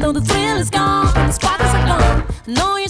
though the thrill is gone, the sparkles are gone. No,